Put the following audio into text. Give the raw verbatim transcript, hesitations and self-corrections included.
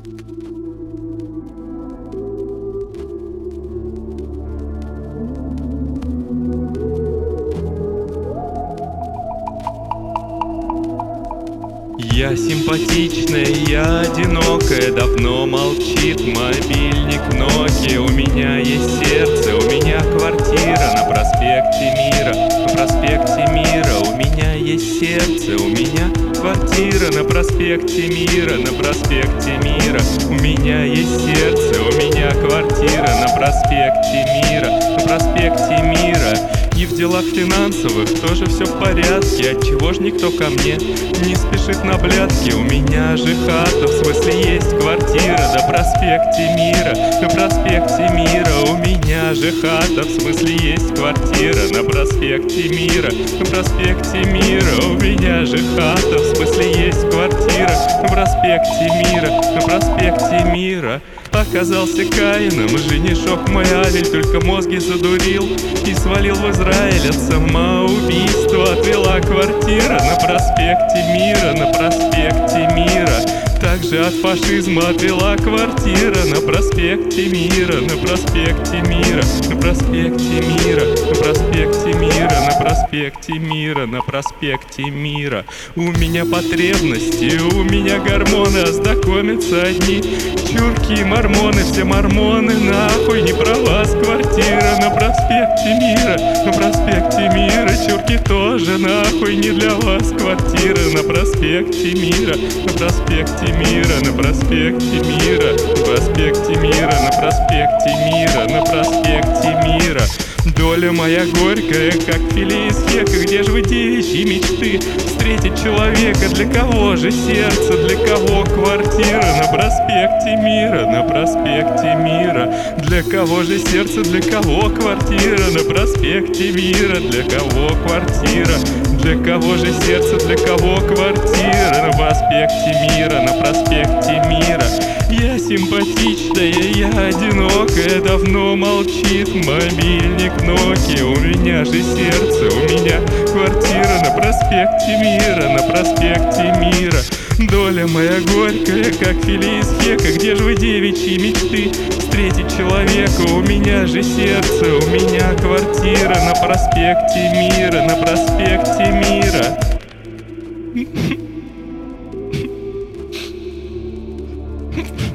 Я симпатичная, я одинокая, давно молчит мобильник Nokia. У меня есть сердце, у меня квартира на проспекте Мира, на проспекте Мира. У меня есть сердце, у меня квартира на проспекте Мира, на проспекте Мира. У меня есть сердце, у меня квартира на проспекте Мира, на проспекте Мира. И в делах финансовых тоже все в порядке. Отчего ж никто ко мне не спешит на блядки? У меня же хата, в смысле есть квартира на проспекте Мира, на проспекте Мира. У меня же хата, в смысле есть квартира на проспекте Мира, на проспекте Мира. У меня же хата, в смысле есть квартира на проспекте Мира, на проспекте Мира. Оказался Каином, женишок мой Авель, только мозги задурил и свалил в Израиль от самоубийства. Отвела квартира на проспекте Мира, на проспекте Мира. Также от фашизма отвела квартира на проспекте Мира, на проспекте Мира, на проспекте Мира, на проспекте Мира, на проспекте Мира, на проспекте Мира. У меня потребности, у меня гормоны, ознакомятся одни чурки и мормоны. Все мормоны нахуй, не про вас квартира на проспекте Мира, на проспекте Мира. Чурки тоже нахуй, не для вас квартира на проспекте Мира, на проспекте Мира, на проспекте Мира, на проспекте Мира, на проспекте Мира, на проспекте Мира. Доля моя горькая, как филе из хека. Где ж вы, девичьи мечты? Встретить человека, для кого же сердце, для кого квартира на проспекте Мира, на проспекте Мира. Для кого же сердце, для кого квартира на проспекте Мира, для кого квартира? Для кого же сердце, для кого квартира на проспекте Мира, на проспекте Мира. Я симпатичная, я одинокая, давно молчит мобильник Nokia. У меня же сердце, у меня квартира на проспекте Мира, на проспекте Мира. Доля моя горькая, как филе из хека. Где ж вы, девичьи мечты? Встретить человека, у меня же сердце, у меня квартира на проспекте Мира, на проспекте Мира.